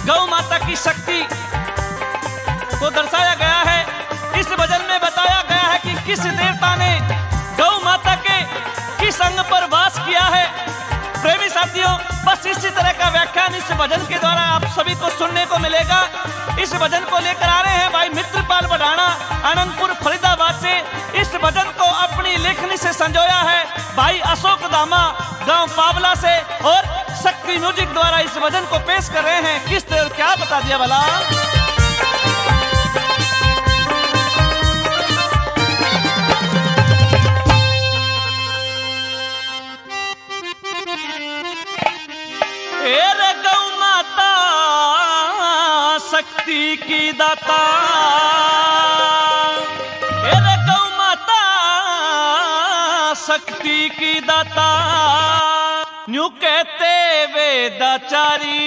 गौ माता की शक्ति को दर्शाया गया है। इस भजन में बताया गया है कि किस देवता ने गौ माता के किस अंग पर वास किया है। प्रेमी साथियों, बस इसी तरह का व्याख्यान इस भजन के द्वारा आप सभी को सुनने को मिलेगा। इस भजन को लेकर आ रहे हैं भाई मित्रपाल बढ़ाना आनंदपुर फरीदाबाद से। इस भजन को अपनी लेखनी से संजोया है भाई अशोक दामा गांव पावला से, और शक्ति म्यूजिक द्वारा इस भजन को पेश कर रहे हैं। किस तरह क्या बता दिया भला। गौ माता शक्ति की दाता, गौ माता शक्ति की दाता, न्यू कहते वेदाचारी।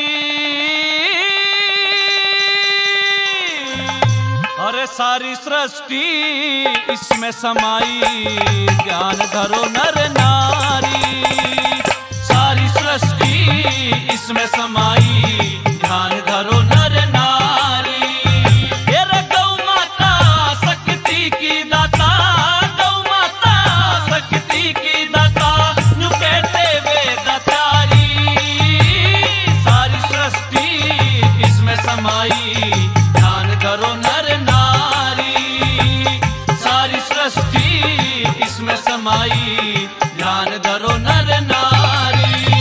अरे सारी सृष्टि इसमें समाई, ज्ञान धरो नर नारी। सारी सृष्टि इसमें समाई, ध्यान धरो नर नारी। ये गौ माता शक्ति की दाता, गौ माता शक्ति की दाता, न्यू कहते वेदाचारी। सारी सृष्टि इसमें समाई, ध्यान धरो नर नारी। सारी सृष्टि इसमें समाई, ध्यान धरो नर नारी।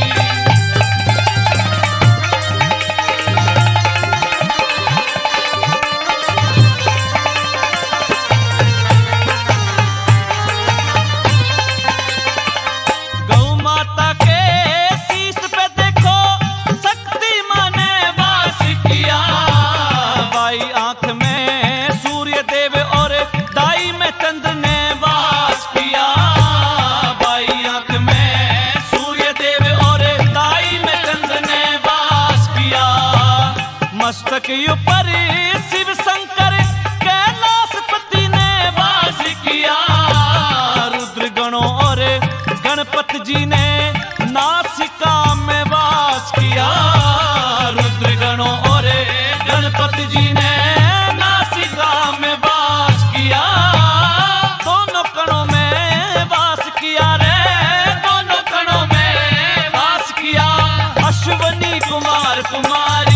मस्तक ऊपर शिव शंकर कैलाशपति ने वास किया। रुद्र गणों और गणपति जी ने नासिका में वास किया। रुद्र गणों और गणपति जी ने नासिका में वास किया। दोनों कणों में वास किया रे, दोनों कणों में वास किया। अश्वनी कुमार कुमारी,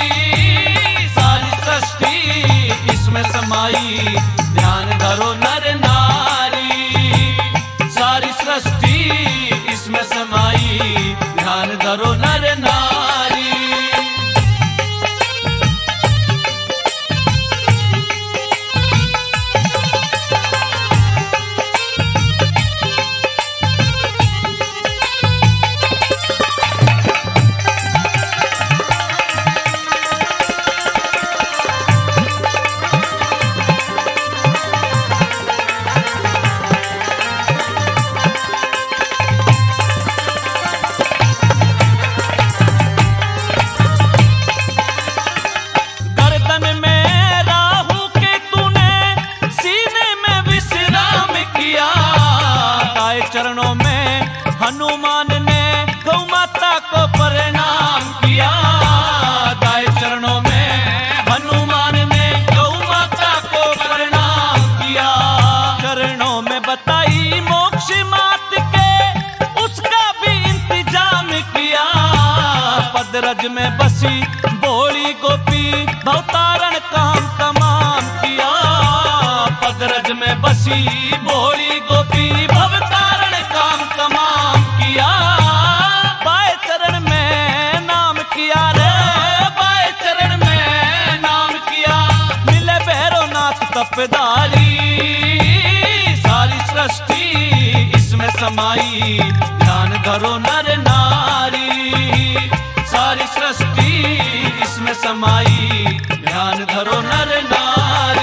इसमें समाई, ध्यान धरो नर नारी। सारी सृष्टि इसमें समाई, ध्यान धरो नर नारी। चरणों में हनुमान ने गौ माता को प्रणाम किया। दाएं चरणों में हनुमान ने गौ माता को प्रणाम किया। चरणों में बताई मोक्ष मात के, उसका भी इंतजाम किया। पदरज में बसी भोली गोपी, भवतारण काम तमाम किया। पदरज में बसी भोली गोपी, भवतारण काम तमाम किया। बाएं चरण में नाम किया रे, बाएं चरण में नाम किया। मिले भैरवनाथ तपदारी। सारी सृष्टि इसमें समाई, ध्यान धरो नर नारी। सारी सृष्टि इसमें समाई, ध्यान धरो नर नारी।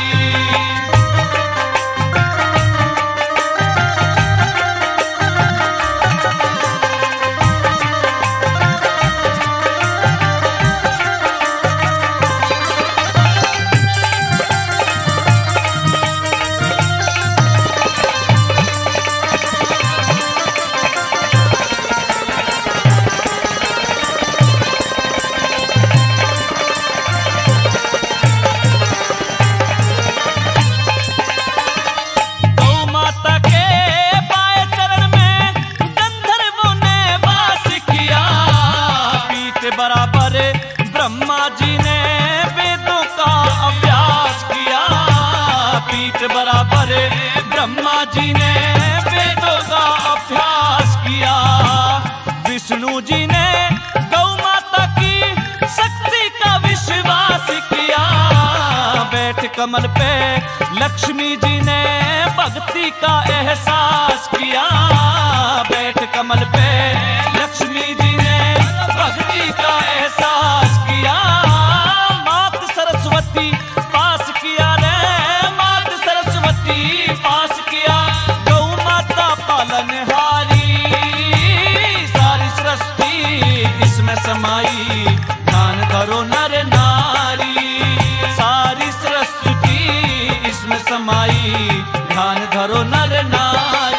ब्रह्मा जी ने वेदों का अभ्यास किया। पीठ बराबर ब्रह्मा जी ने वेदों का अभ्यास किया। विष्णु जी ने गौ माता की शक्ति का विश्वास किया। बैठ कमल पे लक्ष्मी जी ने भक्ति का एहसास किया। बैठ कमल पे लक्ष्मी जी ने भक्ति का एहसास किया। मात सरस्वती पास किया रे, मात सरस्वती पास किया। गौ माता पालनहारी, सारी सृष्टि इसमें समाई। ध्यान धरो नर नारी, सारी सृष्टि इसमें समाई। ध्यान धरो नर नारी।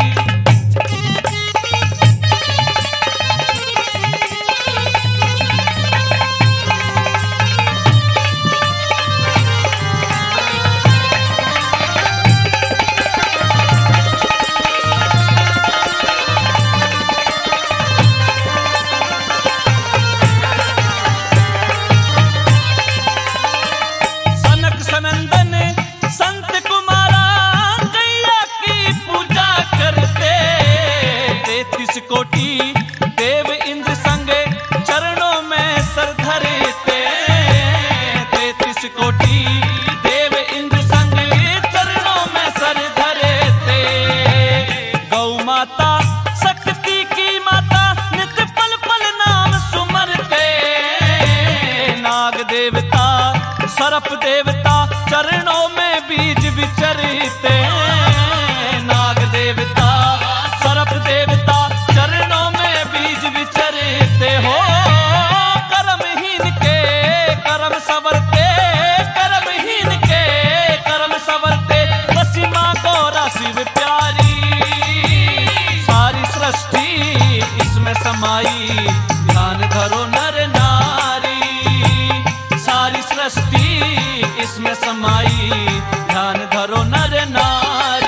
कोटि देव इंद्र संग चरणों में सर धरते। 33 कोटि देव इंद्र संग चरणों में सर धरते। गौ माता शक्ति की माता नित्य पल पल नाम सुमरते। नाग देवता सर्प देवता चरणों में बीज विचरते। नाग देवता सर्प देवता चरणों में बीज विचरते हो। कर्महीन के कर्म संवरते, कर्महीन के कर्म संवरते। बसी माँ गौरा शिव प्यारी, सारी सृष्टि इसमें समाई। ध्यान धरो नर नारी, सारी सृष्टि इसमें समाई। ध्यान धरो नर नारी।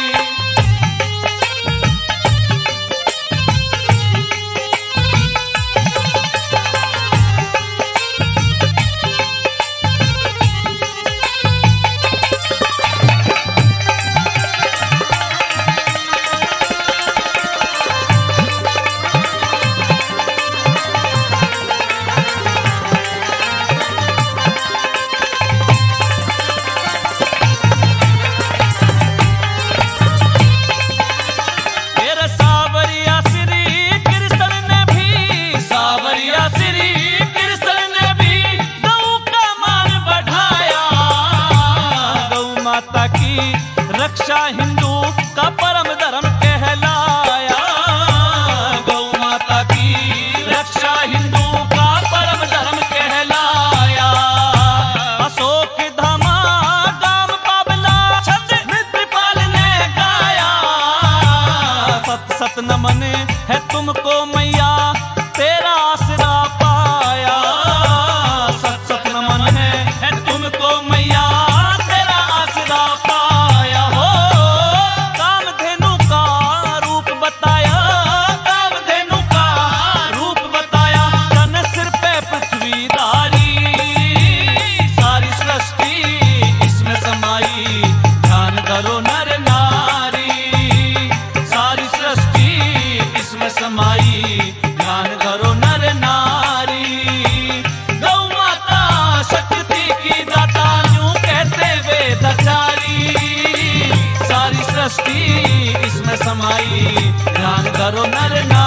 रक्षा हिंदू का परम धर्म कहलाया। गौ माता की रक्षा हिंदू का परम धर्म कहलाया। अशोक धामा गाम बाबला छत मित्रपाल ने गाया। सत सत नमन है तुमको मैया, तेरा आसरा पाया। सत सत नमन है तुमको मैया, इसमें समाई। ध्यान धरो नर नारी।